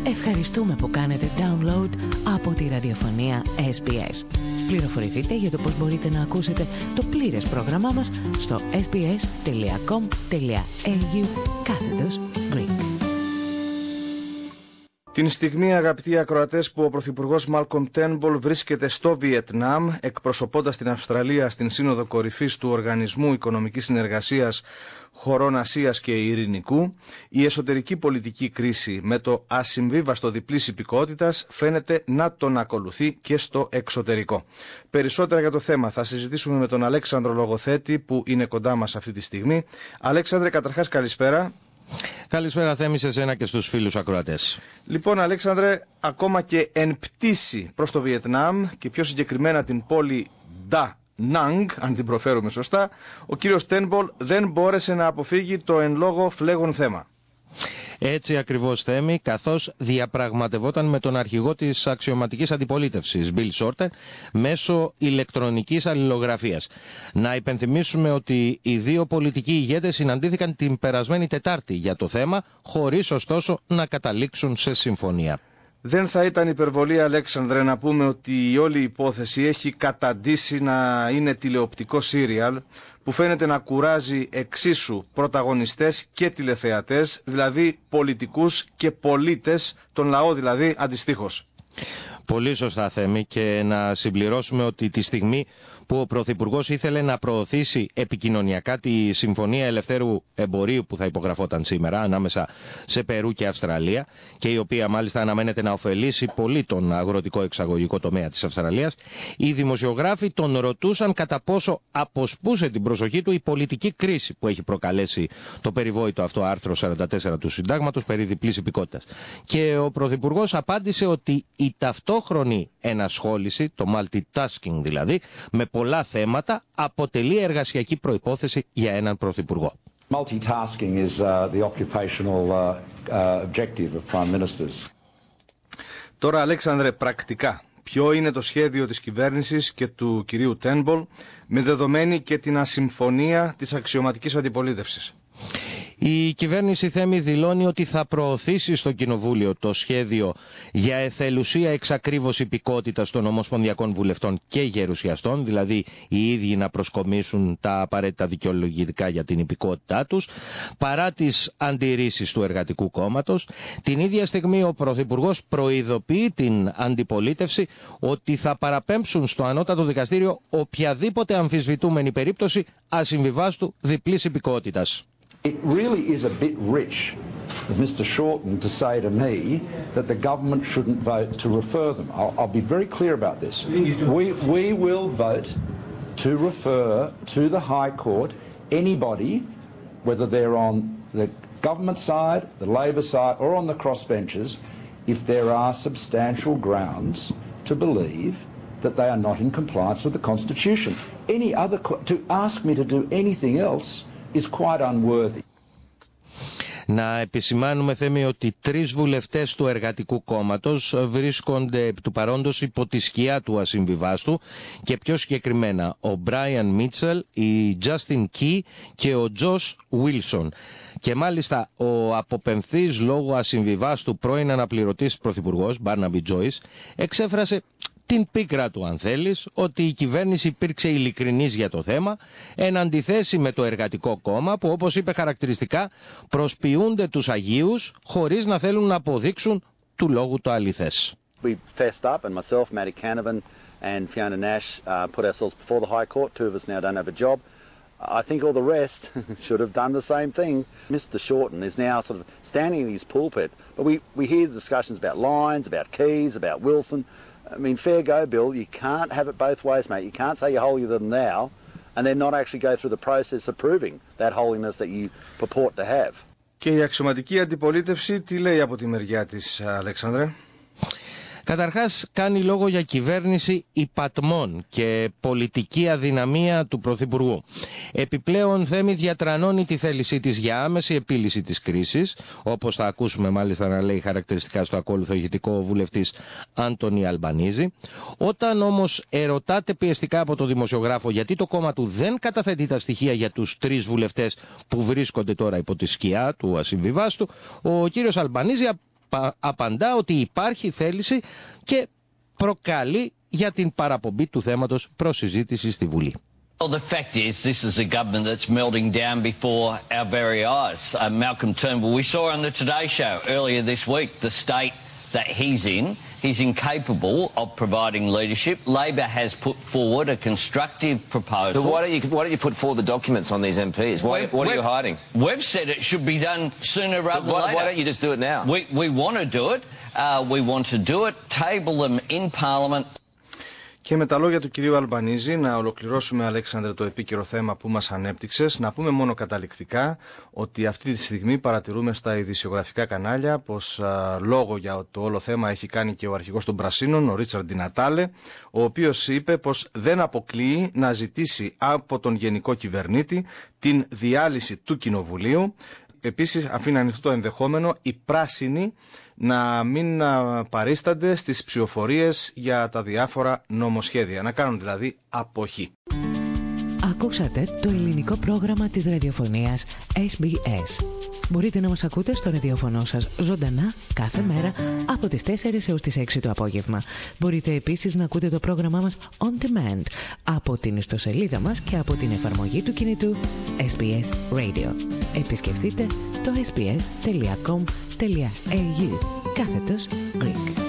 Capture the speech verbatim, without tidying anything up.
Ευχαριστούμε που κάνετε download από τη ραδιοφωνία ες μπι ες. Πληροφορηθείτε για το πώς μπορείτε να ακούσετε το πλήρες πρόγραμμά μας στο sbs.com.au κάθετος Greek. Την στιγμή, αγαπητοί ακροατές, που ο Πρωθυπουργός Μάλκομ Τέρνμπολ βρίσκεται στο Βιετνάμ, εκπροσωπώντας την Αυστραλία στην Σύνοδο Κορυφής του Οργανισμού Οικονομικής Συνεργασίας Χωρών Ασίας και Ειρηνικού, η εσωτερική πολιτική κρίση με το ασυμβίβαστο διπλής υπηκότητας φαίνεται να τον ακολουθεί και στο εξωτερικό. Περισσότερα για το θέμα θα συζητήσουμε με τον Αλέξανδρο Λογοθέτη, που είναι κοντά μας αυτή τη στιγμή. Αλέξανδρε, καταρχάς καλησπέρα. Καλησπέρα, Θέμη, σε εσένα και στους φίλους ακροατές. Λοιπόν, Αλέξανδρε, ακόμα και εν πτήση προς το Βιετνάμ και πιο συγκεκριμένα την πόλη Ντα Νάνγκ, αν την προφέρουμε σωστά, ο κύριος Τέρνμπολ δεν μπόρεσε να αποφύγει το εν λόγω φλέγον θέμα. Έτσι ακριβώς, Θέμη, καθώς διαπραγματευόταν με τον αρχηγό της αξιωματικής αντιπολίτευσης, Μπιλ Σόρτερ, μέσω ηλεκτρονικής αλληλογραφίας. Να υπενθυμίσουμε ότι οι δύο πολιτικοί ηγέτες συναντήθηκαν την περασμένη Τετάρτη για το θέμα, χωρίς ωστόσο να καταλήξουν σε συμφωνία. Δεν θα ήταν υπερβολή, Αλέξανδρε, να πούμε ότι η όλη υπόθεση έχει καταντήσει να είναι τηλεοπτικό σύριαλ που φαίνεται να κουράζει εξίσου πρωταγωνιστές και τηλεθεατές, δηλαδή πολιτικούς και πολίτες, τον λαό δηλαδή αντιστοίχως. Πολύ σωστά, Θέμη, και να συμπληρώσουμε ότι τη στιγμή που ο Πρωθυπουργός ήθελε να προωθήσει επικοινωνιακά τη Συμφωνία Ελευθέρου Εμπορίου που θα υπογραφόταν σήμερα ανάμεσα σε Περού και Αυστραλία, και η οποία μάλιστα αναμένεται να ωφελήσει πολύ τον αγροτικό εξαγωγικό τομέα της Αυστραλίας, οι δημοσιογράφοι τον ρωτούσαν κατά πόσο αποσπούσε την προσοχή του η πολιτική κρίση που έχει προκαλέσει το περιβόητο αυτό άρθρο σαράντα τέσσερα του Συντάγματος περί διπλής υπηκότητας. Και ο Πρωθυπουργός απάντησε ότι η ταυτόχρονη ενασχόληση, το multitasking δηλαδή, με πολλά θέματα αποτελεί εργασιακή προϋπόθεση για έναν πρωθυπουργό. Multitasking is uh, the occupational uh, uh, objective of prime ministers. Τώρα, Αλέξανδρε, πρακτικά, ποιο είναι το σχέδιο της κυβέρνησης και του κυρίου Τέρνμπολ με δεδομένη και την ασυμφωνία της αξιωματικής αντιπολίτευσης? Η κυβέρνηση, Θέμη, δηλώνει ότι θα προωθήσει στο Κοινοβούλιο το σχέδιο για εθελουσία εξακρίβωση υπηκότητας των ομοσπονδιακών βουλευτών και γερουσιαστών, δηλαδή οι ίδιοι να προσκομίσουν τα απαραίτητα δικαιολογητικά για την υπηκότητά τους, παρά τις αντιρρήσεις του Εργατικού Κόμματος. Την ίδια στιγμή ο Πρωθυπουργός προειδοποιεί την αντιπολίτευση ότι θα παραπέμψουν στο Ανώτατο Δικαστήριο οποιαδήποτε αμφισβητούμενη περίπτωση ασυμβιβάστου διπλής υπηκότητας. It really is a bit rich of Mister Shorten to say to me that the government shouldn't vote to refer them. I'll, I'll be very clear about this. We, we will vote to refer to the High Court anybody, whether they're on the government side, the Labor side, or on the crossbenches, if there are substantial grounds to believe that they are not in compliance with the Constitution. Any other, to ask me to do anything else is quite unworthy. Να επισημάνουμε, Θέμη, ότι τρεις βουλευτές του Εργατικού Κόμματος βρίσκονται επί του παρόντος υπό τη σκιά του ασυμβιβάστου, και πιο συγκεκριμένα ο Μπράιαν Μίτσελ, η Τζάστιν Κι και ο Τζος Βίλσον. Και μάλιστα ο αποπεμφθής λόγω ασυμβιβάστου πρώην αναπληρωτής πρωθυπουργός, Μπάρναμπι Τζόις, εξέφρασε την πίκρα του, αν θέλεις, ότι η κυβέρνηση υπήρξε ειλικρινής για το θέμα, εν αντιθέσει με το Εργατικό Κόμμα που, όπως είπε χαρακτηριστικά, προσποιούνται τους Αγίους χωρίς να θέλουν να αποδείξουν του λόγου το αληθές. We fessed up, and myself, Matty Canavan and Fiona Nash uh, put ourselves before the High Court. Two of us now don't have a job. I think all the rest should have done the same thing. Mister Shorten is now sort of standing in his pulpit, but we, we hear discussions about Lyons, about Keys, about Wilson. I mean, fair go, Bill. You can't have it both ways, mate. You can't say you're holier than thou and then not actually go through the process of proving that holiness that you purport to have. Και η αξιωματική αντιπολίτευση τι λέει από τη μεριά της, Αλέξανδρε? Καταρχάς, κάνει λόγο για κυβέρνηση υπατμών και πολιτική αδυναμία του Πρωθυπουργού. Επιπλέον, Θέμη, διατρανώνει τη θέλησή της για άμεση επίλυση της κρίσης, όπως θα ακούσουμε μάλιστα να λέει χαρακτηριστικά στο ακόλουθο ηγετικό ο βουλευτής Άντονι Αλμπανίζη. Όταν όμως ερωτάται πιεστικά από το δημοσιογράφο γιατί το κόμμα του δεν καταθέτει τα στοιχεία για τους τρεις βουλευτές που βρίσκονται τώρα υπό τη σκιά του ασυμβιβάστου, ο κύριος Αλμπανίζη απαντά ότι υπάρχει θέληση και προκαλεί για την παραπομπή του θέματος προς συζήτηση στη Βουλή. Well, the fact is, this is a government that's melting down before our very eyes. Uh, Malcolm Turnbull, we saw on the Today Show earlier this week the state that he's in. He's incapable of providing leadership. Labor has put forward a constructive proposal. So why don't you why don't you put forward the documents on these M Ps? Why, what are you hiding? We've said it should be done sooner rather than why, later. Why don't you just do it now? We we want to do it. Uh, we want to do it. Table them in Parliament. Και με τα λόγια του κυρίου Αλμπανίζη, να ολοκληρώσουμε, Αλέξανδρε, το επίκαιρο θέμα που μας ανέπτυξες. Να πούμε μόνο καταληκτικά ότι αυτή τη στιγμή παρατηρούμε στα ειδησιογραφικά κανάλια πως α, λόγο για το όλο θέμα έχει κάνει και ο αρχηγός των Πρασίνων, ο Ρίτσαρντ Ντι Νατάλε, ο οποίος είπε πως δεν αποκλείει να ζητήσει από τον Γενικό Κυβερνήτη την διάλυση του Κοινοβουλίου. Επίσης αφήνει ανοιχτό το ενδεχόμενο οι πράσινοι να μην παρίστανται στις ψηφοφορίες για τα διάφορα νομοσχέδια, να κάνουν δηλαδή αποχή. Ακούσατε το ελληνικό πρόγραμμα της ραδιοφωνίας ες μπι ες. Μπορείτε να μας ακούτε στο ραδιοφωνό σας ζωντανά κάθε μέρα από τις τέσσερις έως τις έξι το απόγευμα. Μπορείτε επίσης να ακούτε το πρόγραμμά μας on demand από την ιστοσελίδα μας και από την εφαρμογή του κινητού ες μπι ες Radio. Επισκεφτείτε το ες μπι ες τελεία κομ τελεία έι γιου κάθετος Greek.